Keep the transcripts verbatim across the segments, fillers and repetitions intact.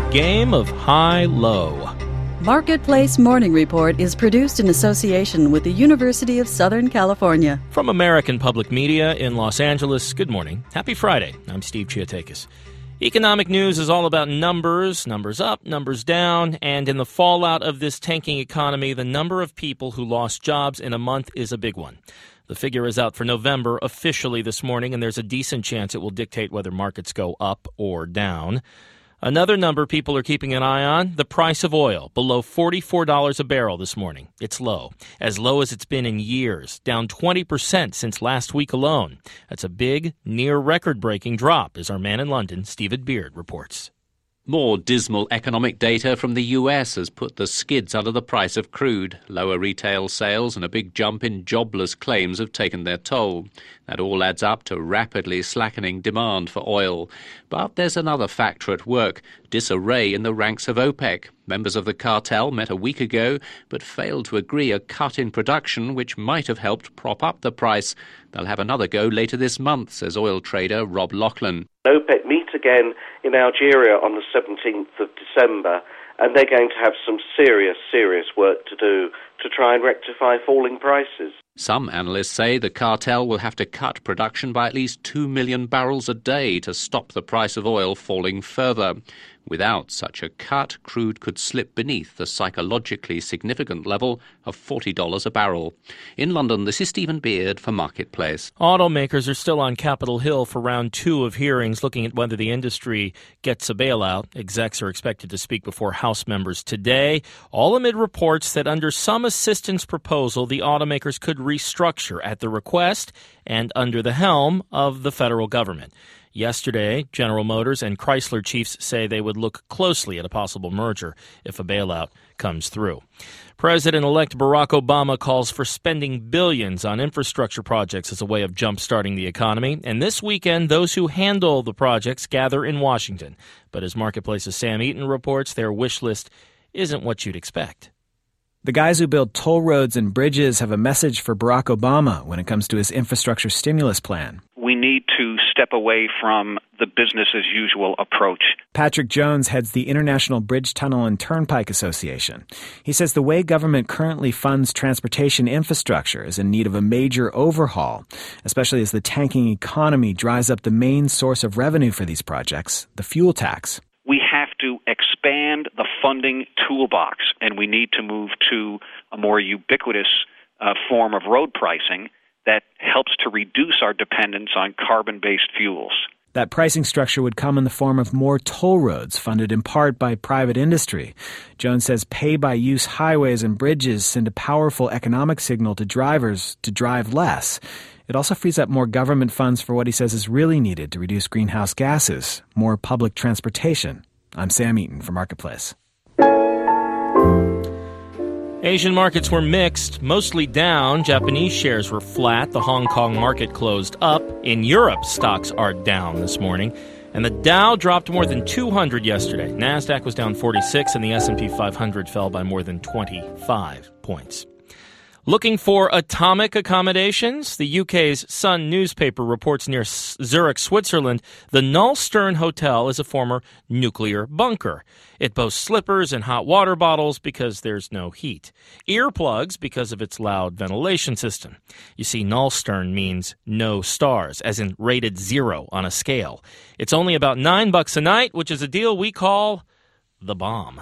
game of high-low. Marketplace Morning Report is produced in association with the University of Southern California. From American Public Media in Los Angeles, good morning. Happy Friday. I'm Steve Chiatakis. Economic news is all about numbers, numbers up, numbers down, and in the fallout of this tanking economy, the number of people who lost jobs in a month is a big one. The figure is out for November officially this morning, and there's a decent chance it will dictate whether markets go up or down. Another number people are keeping an eye on, the price of oil, below forty-four dollars a barrel this morning. It's low, as low as it's been in years, down twenty percent since last week alone. That's a big, near-record-breaking drop, as our man in London, Stephen Beard, reports. More dismal economic data from the U S has put the skids under the price of crude. Lower retail sales and a big jump in jobless claims have taken their toll. That all adds up to rapidly slackening demand for oil. But there's another factor at work, disarray in the ranks of OPEC. Members of the cartel met a week ago but failed to agree a cut in production which might have helped prop up the price. They'll have another go later this month, says oil trader Rob Laughlin. OPEC meet again in Algeria on the seventeenth of December, and they're going to have some serious, serious work to do to try and rectify falling prices. Some analysts say the cartel will have to cut production by at least two million barrels a day to stop the price of oil falling further. Without such a cut, crude could slip beneath the psychologically significant level of forty dollars a barrel. In London, this is Stephen Beard for Marketplace. Automakers are still on Capitol Hill for round two of hearings looking at whether the industry gets a bailout. Execs are expected to speak before House members today, all amid reports that under some assistance proposal, the automakers could restructure at the request and under the helm of the federal government. Yesterday, General Motors and Chrysler chiefs say they would look closely at a possible merger if a bailout comes through. President-elect Barack Obama calls for spending billions on infrastructure projects as a way of jump-starting the economy. And this weekend, those who handle the projects gather in Washington. But as Marketplace's Sam Eaton reports, their wish list isn't what you'd expect. The guys who build toll roads and bridges have a message for Barack Obama when it comes to his infrastructure stimulus plan. We need to step away from the business-as-usual approach. Patrick Jones heads the International Bridge, Tunnel, and Turnpike Association. He says the way government currently funds transportation infrastructure is in need of a major overhaul, especially as the tanking economy dries up the main source of revenue for these projects, the fuel tax. We have to expand the funding toolbox, and we need to move to a more ubiquitous uh, form of road pricing that helps to reduce our dependence on carbon-based fuels. That pricing structure would come in the form of more toll roads funded in part by private industry. Jones says pay-by-use highways and bridges send a powerful economic signal to drivers to drive less. It also frees up more government funds for what he says is really needed to reduce greenhouse gases, more public transportation. I'm Sam Eaton for Marketplace. Asian markets were mixed, mostly down. Japanese shares were flat. The Hong Kong market closed up. In Europe, stocks are down this morning. And the Dow dropped more than two hundred yesterday. NASDAQ was down forty-six, and the S and P five hundred fell by more than twenty-five points. Looking for atomic accommodations? The U K's Sun newspaper reports near Zurich, Switzerland, the Nullstern Hotel is a former nuclear bunker. It boasts slippers and hot water bottles because there's no heat. Earplugs because of its loud ventilation system. You see, Nullstern means no stars, as in rated zero on a scale. It's only about nine bucks a night, which is a deal we call the bomb.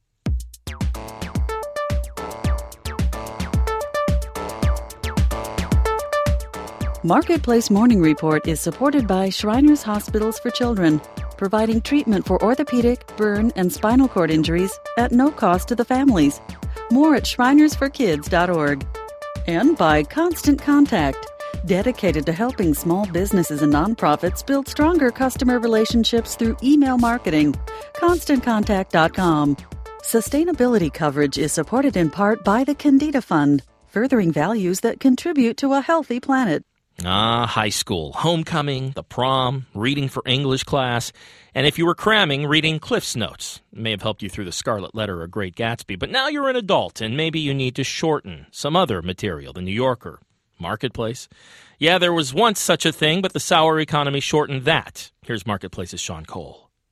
Marketplace Morning Report is supported by Shriners Hospitals for Children, providing treatment for orthopedic, burn, and spinal cord injuries at no cost to the families. More at shriners for kids dot org. And by Constant Contact, dedicated to helping small businesses and nonprofits build stronger customer relationships through email marketing. constant contact dot com. Sustainability coverage is supported in part by the Candida Fund, furthering values that contribute to a healthy planet. Ah, high school, homecoming, the prom, reading for English class, and if you were cramming, reading Cliff's Notes. It may have helped you through The Scarlet Letter or Great Gatsby, but now you're an adult, and maybe you need to shorten some other material, The New Yorker, Marketplace. Yeah, there was once such a thing, but the sour economy shortened that. Here's Marketplace's Sean Cole.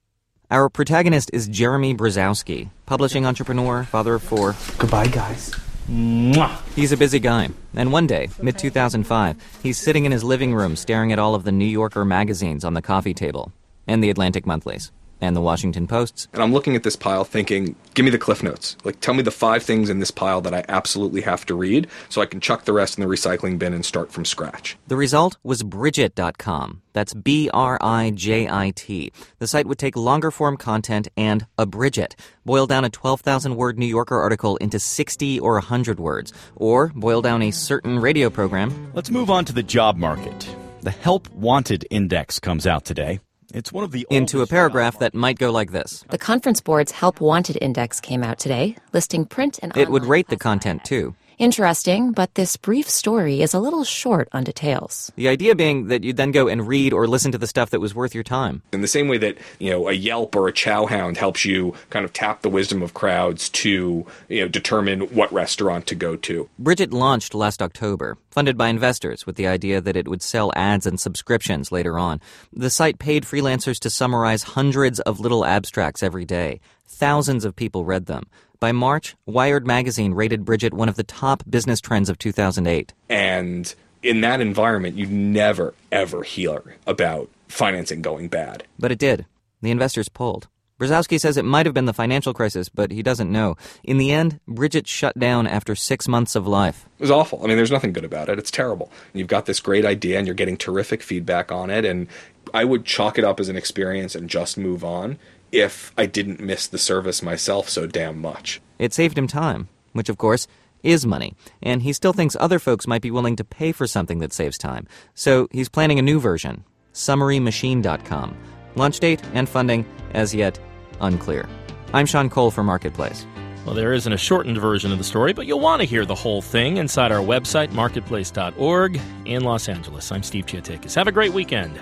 Our protagonist is Jeremy Brzezowski, publishing entrepreneur, father of four. Goodbye, guys. Mwah. He's a busy guy, and one day, mid two thousand five, he's sitting in his living room staring at all of the New Yorker magazines on the coffee table, and the Atlantic Monthlies, and the Washington Posts. And I'm looking at this pile thinking, give me the Cliff Notes. Like, tell me the five things in this pile that I absolutely have to read so I can chuck the rest in the recycling bin and start from scratch. The result was Bridgit dot com. That's B R I J I T. The site would take longer-form content and abridge it, boil down a twelve thousand word New Yorker article into sixty or one hundred words, or boil down a certain radio program. Let's move on to the job market. The Help Wanted Index comes out today. It's one of the into a paragraph that might go like this. The Conference Board's Help Wanted Index came out today, listing print and It would rate the content, too. Interesting, but this brief story is a little short on details. The idea being that you'd then go and read or listen to the stuff that was worth your time. In the same way that, you know, a Yelp or a Chowhound helps you kind of tap the wisdom of crowds to, you know, determine what restaurant to go to. Bridgit launched last October, funded by investors with the idea that it would sell ads and subscriptions later on. The site paid freelancers to summarize hundreds of little abstracts every day. Thousands of people read them. By March, Wired magazine rated Bridgit one of the top business trends of two thousand eight. And in that environment, you never, ever hear about financing going bad. But it did. The investors pulled. Brzezowski says it might have been the financial crisis, but he doesn't know. In the end, Bridgit shut down after six months of life. It was awful. I mean, there's nothing good about it. It's terrible. You've got this great idea, and you're getting terrific feedback on it, and I would chalk it up as an experience and just move on if I didn't miss the service myself so damn much. It saved him time, which, of course, is money, and he still thinks other folks might be willing to pay for something that saves time. So he's planning a new version, summary machine dot com. Launch date and funding, as yet, unclear. I'm Sean Cole for Marketplace. Well, there isn't a shortened version of the story, but you'll want to hear the whole thing inside our website, marketplace dot org, in Los Angeles. I'm Steve Chiotakis. Have a great weekend.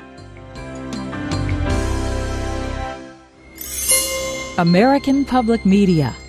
American Public Media